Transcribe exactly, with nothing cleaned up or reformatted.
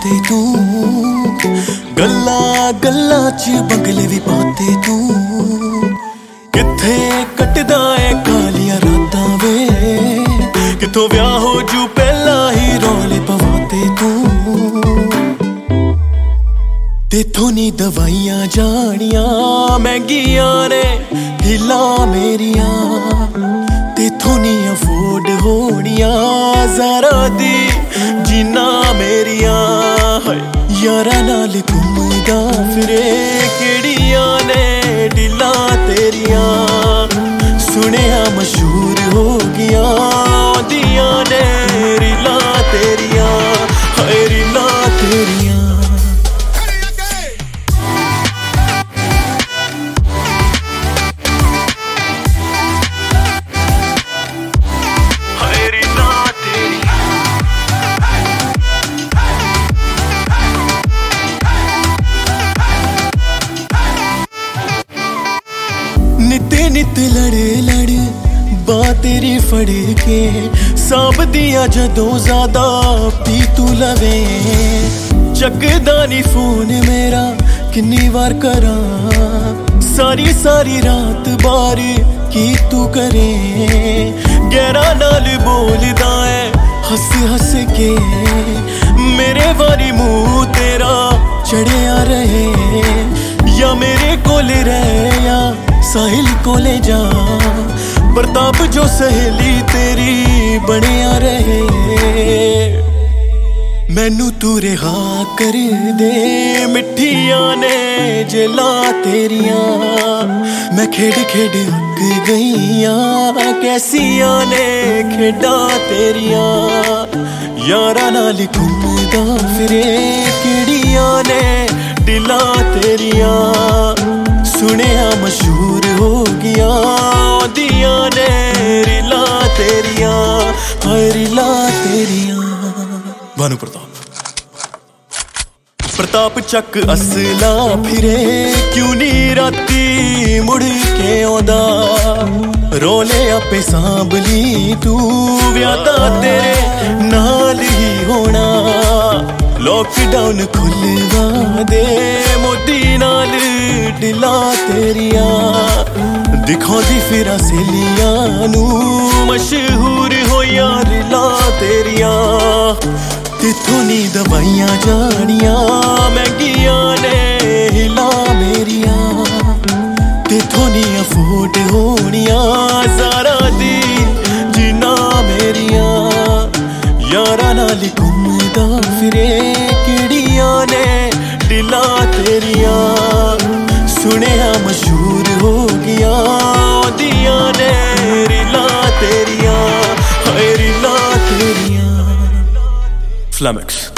पाते तू, गल्ला गल्ला च बंगले भी पाते तू। किथे कटदा है कालिया रातां वे, किथों ब्याह हो जू पहला ही रौले पवाते तू। तेथों नी दवाइयां जानियां महंगियां ने हिला मेरिया, तेथों नी अफोर्ड होनियां ज़रा दी जिन्ना मेरिया। यारा नाल घूमदा फिरे केड़ियां ने डिला तेरियां, सुनिया मशहूर हो गया दियां ने रिला तेरियां, हाय रिला तेरियां। नित नित लड़ लड़ बा तेरी फड़ के सांभ दिया जदों ज्यादा पी तू लवे। चकदा नी फोन मेरा किन्नी बार करा, सारी सारी रात बार की तू करे। गहरा नाल बोलदा है हस हस के, मेरे वारी मुंह तेरा चढ़िया रहे। या मेरे कोल रह या साहिल कोले जा, प्रताप जो सहेली तेरी बनिया रहे। मैनू तू रिहा कर दे मिठिया ने जेला तेरिया, मैं खेड खेड अक गईया कैसिया ने खेडा तेरिया। यारा नाल घूमदा फिरे केड़िया ने डिला तेरिया, सुनिया मशहूर हो गया दिया ने रिला तेरिया, हाय रिला तेरिया। भानु प्रताप प्रताप चक असला फिरे क्यों नी राती मुड़ के आंदा। रोले आपे सांभली तू व्यादा तेरे नाल ही होना। लॉकडाउन खुलवा दे मोदी नाल डिला तेरिया, दिखांदी फिरा सहेलियां नू मशहूर होया रिला तेरिया। तिथों नी दवाइयां जानियां महंगियां ने हिला मेरिया, तिथों नी अफोर्ड होनियां ज़रा दी जिन्ना मेरिया। यारा नाल घूमदा फिरे केड़ियां ने डिला तेरिया, सुनिया मशहूर हो गया दिया ने रिला तेरिया, हाय रिला तेरिया। फ्लैमिक्स।